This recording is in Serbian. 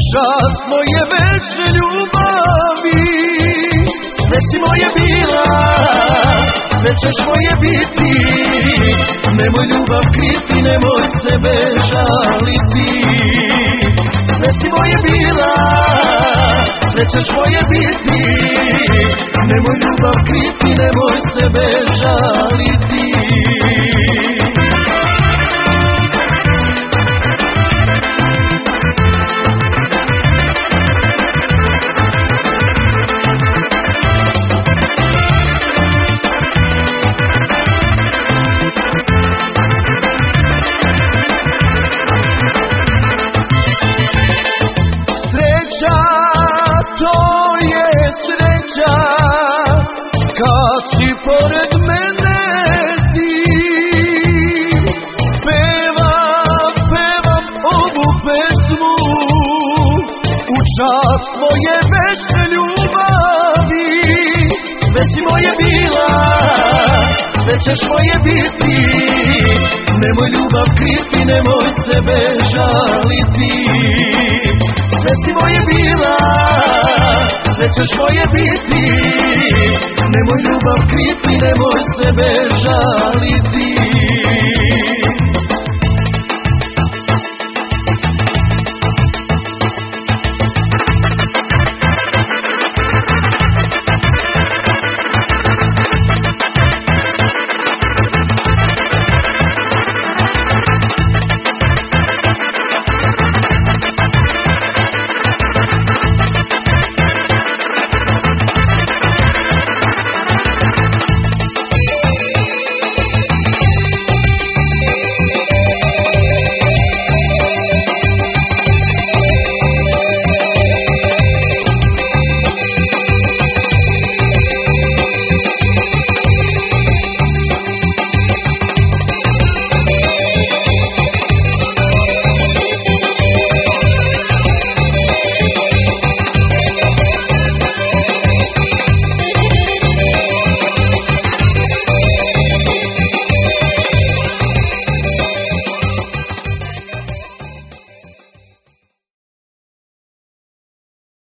čast moje večne ljubavi. Sve si moje bila, sve ćeš moje biti. Nemoj ljubav kriti, nemoj sebe žaliti. Sve si moje bila, sve ćeš moje biti. Nemoj ljubav kriti, nemoj sebe žaliti. Kad si pored mene ti, pevam ovu pesmu u čast tvoje večne ljubavi. Sve si moje bila, sve ćeš moje biti. Nemoj ljubav kriti, nemoj sebe žaliti. Sve si moje bila, sve ćeš moje biti. Nemoj ljubav kriti, nemoj sebe žaliti.